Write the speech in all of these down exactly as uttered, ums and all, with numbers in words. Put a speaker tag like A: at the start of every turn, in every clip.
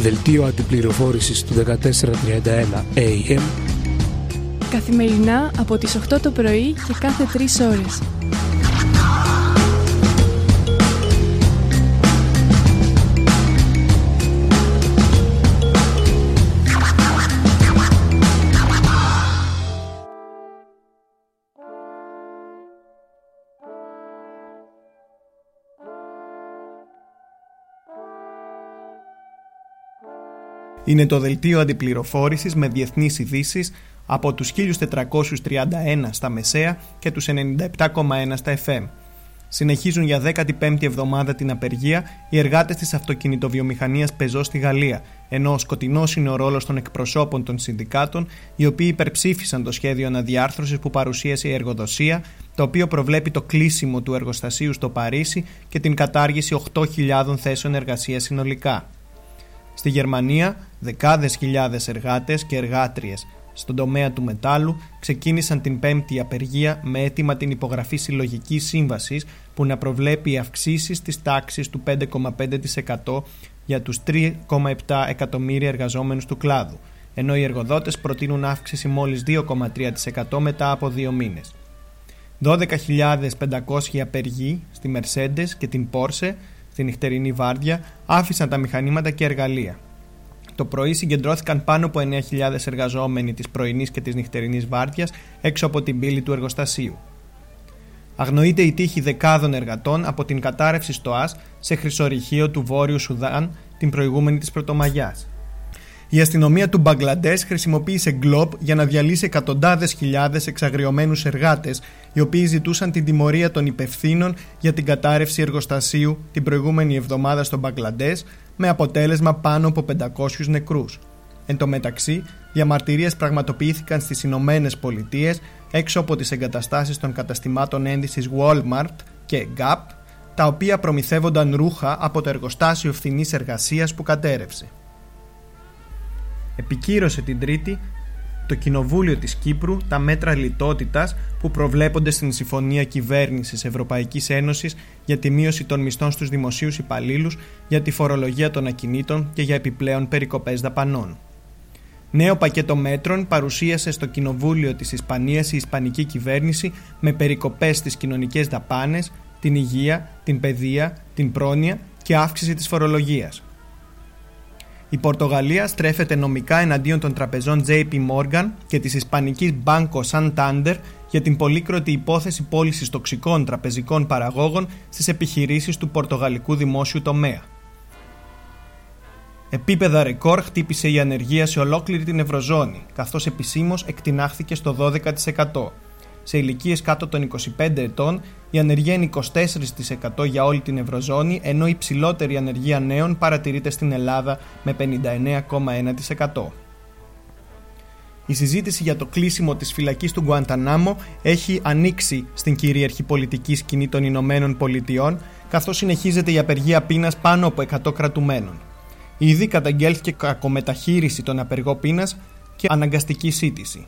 A: Δελτίο αντιπληροφόρησης του δεκατέσσερα τριάντα ένα έι εμ.
B: Καθημερινά από τις οκτώ το πρωί και κάθε τρεις ώρες.
C: Είναι το δελτίο αντιπληροφόρησης με διεθνείς ειδήσεις από τους χίλια τετρακόσια τριάντα ένα στα μεσαία και τους ενενήντα επτά κόμμα ένα στα εφ εμ. Συνεχίζουν για δέκατη πέμπτη εβδομάδα την απεργία οι εργάτες της αυτοκινητοβιομηχανίας Peugeot στη Γαλλία, ενώ ο σκοτεινός είναι ο ρόλος των εκπροσώπων των συνδικάτων, οι οποίοι υπερψήφισαν το σχέδιο αναδιάρθρωσης που παρουσίασε η εργοδοσία, το οποίο προβλέπει το κλείσιμο του εργοστασίου στο Παρίσι και την κατάργηση οκτώ χιλιάδων θέσεων εργασίας συνολικά. Στη Γερμανία, δεκάδες χιλιάδες εργάτες και εργάτριες στον τομέα του μετάλλου ξεκίνησαν την πέμπτη απεργία με αίτημα την υπογραφή συλλογικής σύμβασης που να προβλέπει αυξήσεις της τάξης του πέντε κόμμα πέντε τοις εκατό για τους τρία κόμμα επτά εκατομμύρια εργαζόμενους του κλάδου, ενώ οι εργοδότες προτείνουν αύξηση μόλις δύο κόμμα τρία τοις εκατό μετά από δύο μήνες. δώδεκα χιλιάδες πεντακόσιοι απεργοί στη Mercedes και την Porsche στη νυχτερινή βάρδια άφησαν τα μηχανήματα και εργαλεία. Το πρωί συγκεντρώθηκαν πάνω από εννέα χιλιάδες εργαζόμενοι της πρωινής και της νυχτερινής βάρδιας έξω από την πύλη του εργοστασίου. Αγνοείται η τύχη δεκάδων εργατών από την κατάρρευση στο ΑΣ σε χρυσορυχείο του Βόρειου Σουδάν την προηγούμενη της Πρωτομαγιάς. Η αστυνομία του Μπαγκλαντές χρησιμοποίησε γκλόπ για να διαλύσει εκατοντάδες χιλιάδες εξαγριωμένους εργάτες, οι οποίοι ζητούσαν την τιμωρία των υπευθύνων για την κατάρρευση εργοστασίου την προηγούμενη εβδομάδα στο Μπαγκλαντές, με αποτέλεσμα πάνω από πεντακόσιους νεκρούς. Εν τω μεταξύ, διαμαρτυρίες πραγματοποιήθηκαν στις Ηνωμένες Πολιτείες έξω από τις εγκαταστάσεις των καταστημάτων ένδυσης Walmart και Gap, τα οποία προμηθεύονταν ρούχα από το εργοστάσιο φθηνής εργασίας που κατέρευσε. Επικύρωσε την Τρίτη το Κοινοβούλιο της Κύπρου τα μέτρα λιτότητας που προβλέπονται στην Συμφωνία Κυβέρνησης Ευρωπαϊκής Ένωσης για τη μείωση των μισθών στους δημοσίους υπαλλήλους, για τη φορολογία των ακινήτων και για επιπλέον περικοπές δαπανών. Νέο πακέτο μέτρων παρουσίασε στο Κοινοβούλιο της Ισπανίας η Ισπανική κυβέρνηση με περικοπές στις κοινωνικές δαπάνες, την υγεία, την παιδεία, την πρόνοια και αύξηση της φορολογίας. Η Πορτογαλία στρέφεται νομικά εναντίον των τραπεζών τζέι πι Morgan και της ισπανικής Banco Santander για την πολύκροτη υπόθεση πώλησης τοξικών τραπεζικών παραγόγων στις επιχειρήσεις του πορτογαλικού δημόσιου τομέα. Επίπεδα ρεκόρ χτύπησε η ανεργία σε ολόκληρη την Ευρωζώνη, καθώς επισήμως εκτινάχθηκε στο δώδεκα τοις εκατό. Σε ηλικίες κάτω των είκοσι πέντε ετών, η ανεργία είναι είκοσι τέσσερα τοις εκατό για όλη την Ευρωζώνη, ενώ η υψηλότερη ανεργία νέων παρατηρείται στην Ελλάδα με πενήντα εννέα κόμμα ένα τοις εκατό. Η συζήτηση για το κλείσιμο της φυλακής του Γκουαντανάμο έχει ανοίξει στην κυρίαρχη πολιτική σκηνή των Ηνωμένων Πολιτειών, καθώς συνεχίζεται η απεργία πείνας πάνω από εκατό κρατουμένων. Ήδη καταγγέλθηκε κακομεταχείριση των απεργών πείνας και αναγκαστική σύτηση.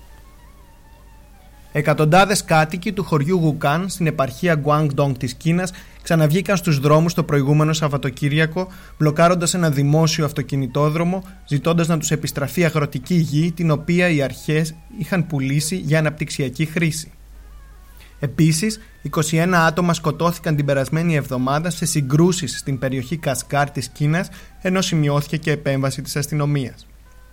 C: Εκατοντάδες κάτοικοι του χωριού Γουκάν στην επαρχία Γκουάνγκντονγκ της Κίνας ξαναβγήκαν στους δρόμους το προηγούμενο Σαββατοκύριακο, μπλοκάροντας ένα δημόσιο αυτοκινητόδρομο, ζητώντας να τους επιστραφεί αγροτική γη την οποία οι αρχές είχαν πουλήσει για αναπτυξιακή χρήση. Επίσης, είκοσι ένα άτομα σκοτώθηκαν την περασμένη εβδομάδα σε συγκρούσεις στην περιοχή Κασκάρ της Κίνας, ενώ σημειώθηκε και επέμβαση της αστυνομίας.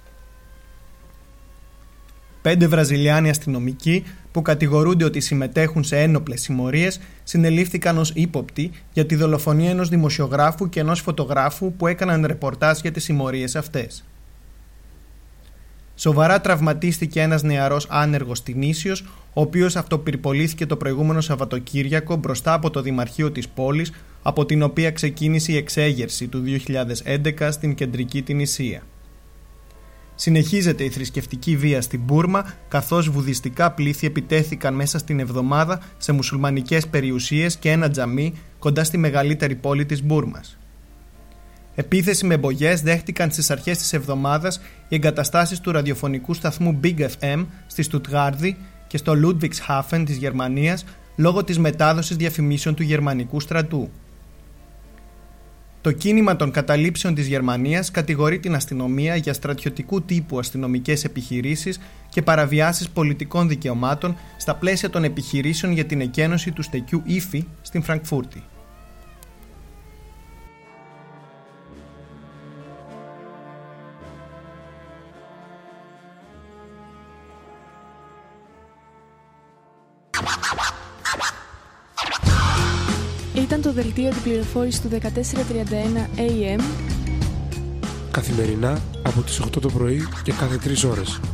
C: Πέντε Βραζιλιάνοι αστυνομικοί που κατηγορούνται ότι συμμετέχουν σε ένοπλες συμμορίες συνελήφθηκαν ως ύποπτοι για τη δολοφονία ενός δημοσιογράφου και ενός φωτογράφου που έκαναν ρεπορτάζ για τις συμμορίες αυτές. Σοβαρά τραυματίστηκε ένας νεαρός άνεργος τινήσιος, ο οποίος αυτοπυρπολήθηκε το προηγούμενο Σαββατοκύριακο μπροστά από το Δημαρχείο της πόλης, από την οποία ξεκίνησε η εξέγερση του δύο χιλιάδες έντεκα στην κεντρική Τινησία. Συνεχίζεται η θρησκευτική βία στην Μπούρμα, καθώς βουδιστικά πλήθη επιτέθηκαν μέσα στην εβδομάδα σε μουσουλμανικές περιουσίες και ένα τζαμί κοντά στη μεγαλύτερη πόλη της Μπούρμας. Επίθεση με μπογιές δέχτηκαν στις αρχές της εβδομάδας οι εγκαταστάσεις του ραδιοφωνικού σταθμού Big εφ εμ στη Στουτγάρδη και στο Ludwigshafen της Γερμανίας λόγω της μετάδοσης διαφημίσεων του γερμανικού στρατού. Το κίνημα των καταλήψεων της Γερμανίας κατηγορεί την αστυνομία για στρατιωτικού τύπου αστυνομικές επιχειρήσεις και παραβιάσεις πολιτικών δικαιωμάτων στα πλαίσια των επιχειρήσεων για την εκένωση του στεκιού Ήφη στην Φραγκφούρτη.
B: Ήταν το δελτίο αντιπληροφόρησης του δεκατέσσερα τριάντα ένα έι εμ
A: καθημερινά από τις οκτώ το πρωί και κάθε τρεις ώρες.